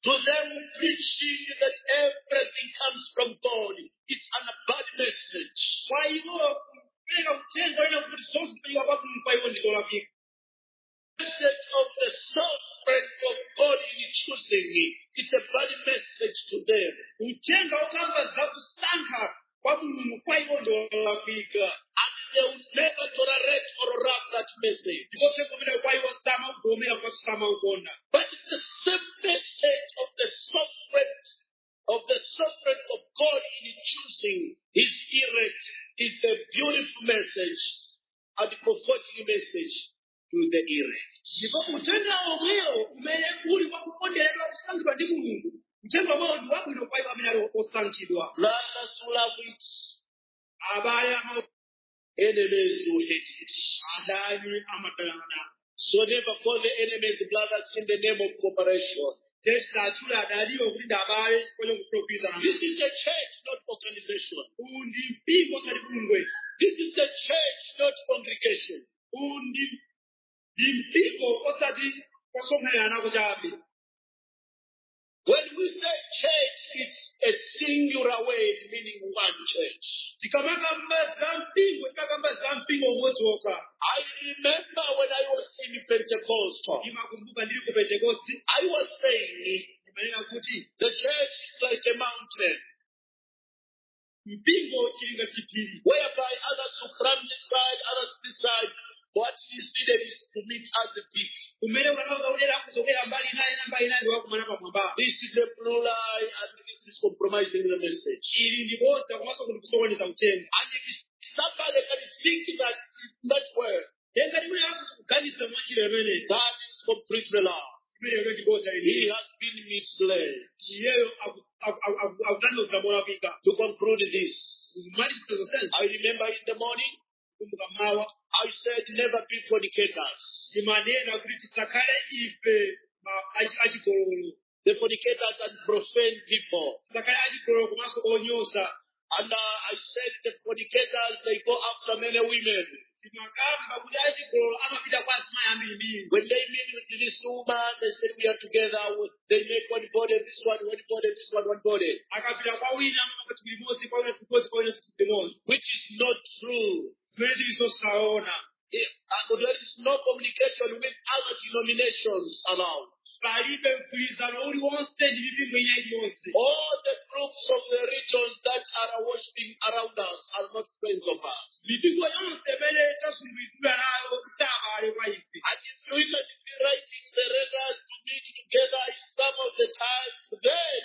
To them preaching that everything comes from God, it's a bad message. kwa iwo kupereka uthenga wena kuti zonse zimene kwa Mulungu kwa iwo ndizolakwika. Message of the sovereignty of God in choosing it. It's a bad message to them. Uthenga okamba za kusankha kwa Mulungu kwa iwo ndizolakwika. And they will never tolerate or wrap that message. Ndipo uthenga umene kwa iwo samawugomera kwa samawukonda. But the same message of the sovereignty of God in choosing his elect is a beautiful message and comforting message to the elect. Ndipo uthenga omwewo umene uli kwa kuponderedwa kusankhidwa ndi Mulungu. Uthenga omwewo ndi wabwino kwa iwo amene ali osankhidwa. Brothers who love it, Abale enemies who hate it. adani amadalana. So never call the enemies brothers in the name of cooperation. Tesatula adaliwo kuti ndabale chikoyo kupropizana. This is a church, not organization. Undi mpingo kali bungwe. This is a church, not congregation. Undi mpingo osati kosonkhana kuchabe. When we say church, it's a singular word meaning one church. Tikamakamba za mpingo umodzi wokha. I remember when I was in Pentecostal, Ndimakumbuka ndili ku Pentecost. I was saying Ndimanena kuti the church is like a mountain, mpingo chilinga chipiri. whereby others will climb this side, others this side. What is needed is to meet at the peak. Kumene unakaudera kuzokera mbali naye ndi wakumana pamwamba. This is a plural and this is compromising the message. Ili ndibodza komanso kuti kusokoneza uthenga. And if somebody can think that in that way, Tenga ndi mwana kuganiza mwachira imene. that is completely wrong. Imene yero ndibodza He ili. has been misled. Iyeyo akutanoza molapika. To conclude this, Maliza zonse. I remember in the morning, Kumbuka mawa. I said never be fornicators. Timanena kuti tisakhale ife achigololo. The fornicators and profane people. Tisakhale achigololo komanso onyoza. And I said the fornicators, they go after many women. Timakamba kuti achigololo amapita kwa azimayi ambiri. When they meet with this woman, they say we are together. They make one body, this one body, this one body. Akapita kwa wina amapita limodzi kwa wina limodzi. Which is not true. Zimene zilizosaona. And there is no communication with other denominations around. Palibe mgwirizano uliwonse ndi mipingo ina iliyonse. All the groups of the regions that are worshiping around us are not friends of us. Mipingo yonse imene tasungulizidwa nayo sitabale kwa ife. And if we can be writing the letters to meet together in some of the times, then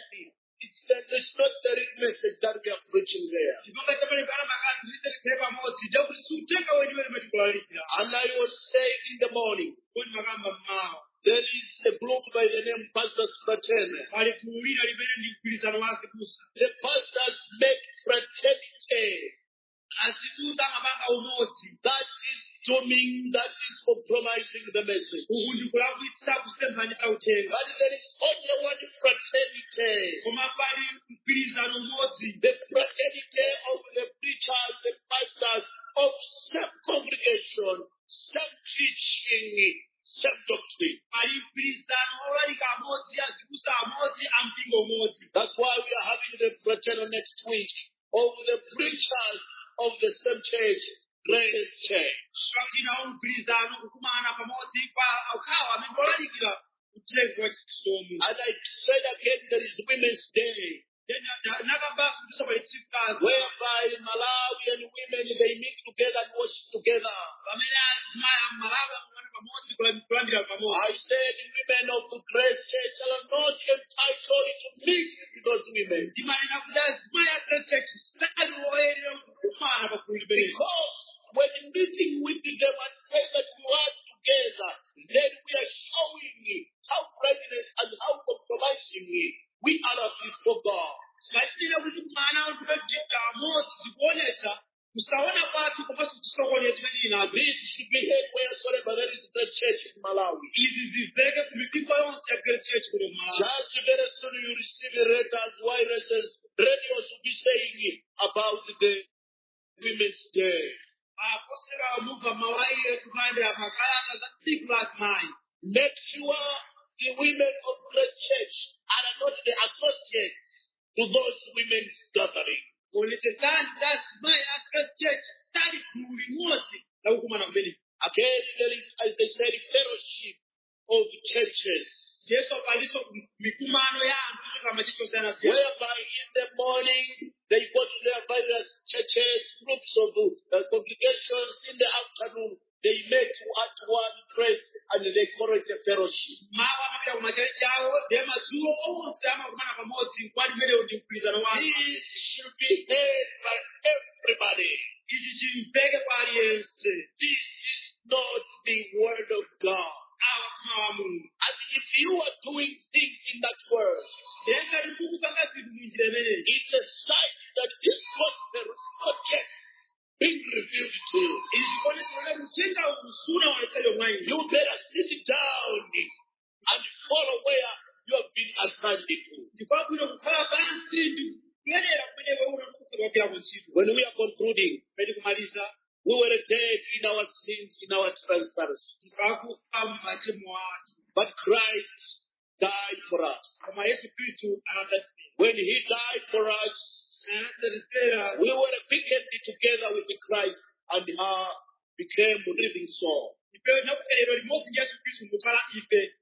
it's not the real message that we are preaching there. Chipanga chapale pana makati zitete pamodzi jakuti sutenga weniweni metikulalikira. And I was saying in the morning, Kodi makamba mmawa. there is a group by the name Pastors Fraternity. Pali kuwira limene ndi mgwirizano wa azibusa. The pastors make fraternity. Azibusa amapanga umodzi. That is dooming, that is compromising the message. Uku ndikulakwitsa kusemphanitsa uthenga. But there is only one fraternity. Koma pali mgwirizano umodzi. The fraternity of the preachers, the pastors of same congregation, same teaching, same doctrine. Pali mgwirizano olalika amodzi, azibusa amodzi, ampingo umodzi. That's why we are having the fraternal next week of the preachers of the same church, Grace Church. Pakuti mgwirizano kukumana pamodzi pa okhawa amene olalikira uthenga wa chisomo. And I said again, there is Women's Day, Nakambasa kuti pali chifukwa whereby Malawian women, they meet together and worship together. pamene azimayi amalawi amangana pamodzi kulandira pamodzi. I said women of the Grace Church are not entitled to meet with those women. Timanena kuti azimayi achechi sali woyenera kukumana pagulu limeneli. Because when meeting with them and say that we are together, then we are showing how blindness and how compromising we are before God. Matinena kuti kumana tikajita amodzi zikuonetsa kusaona kwathu komanso chisokonezo chimene tili nacho. This should be heard wheresoever there is a church in Malawi. Izi zimveke ku mipingo yonse ya Grace Church kuno mu Malawi. Just very soon you receive letters, viruses, radios will be saying about the Women's Day. Aposera mumva mawaire tukaendera makalata za tsiku la azimayi. Make sure the women of Grace Church are not the associates to those women's gathering. onetsetsani kuti azimayi a Grace Church sali gulu limodzi lakukumana kumene. Again, there is, as they said, fellowship of churches. Yesu palinso mikumano ya anthu kuchoka machechi osiyanasiyana. Whereby in the morning they go to their various churches, groups of congregations. In the afternoon they met at one place and they call it a fellowship. Mawa amapita ku machechi awo ndiye madzulo onse amakumana pamodzi kwa limene ndi mgwirizano wawo. This should be heard by everybody. Ichi chimveke kwa aliyense. This is not the word of God. Awa si mawu a Mulungu. And if you are doing things in that world, Yenga tikupanga zinthu munjira imeneyi. it's a sign that this gospel is not yet being revealed to you. Ichi chikuonetsa kuti uthenga uwu sunaonetsedwe mwa inu. You better sit down and follow where you have been assigned to. Ndikwabwino kukhala pansi ndi kuyenera kumene wewe unakupira kuntchito. When we are concluding, Pedi kumaliza we were dead in our sins, in our transgressions. tikakufa m'machimo athu. But Christ died for us. Koma Yesu Khristu anatipira. When he died for us, Anatipira. we were quickened together with Christ and became living soul. Ife nakuterero limodzi ndi Yesu Khristu mukhala ife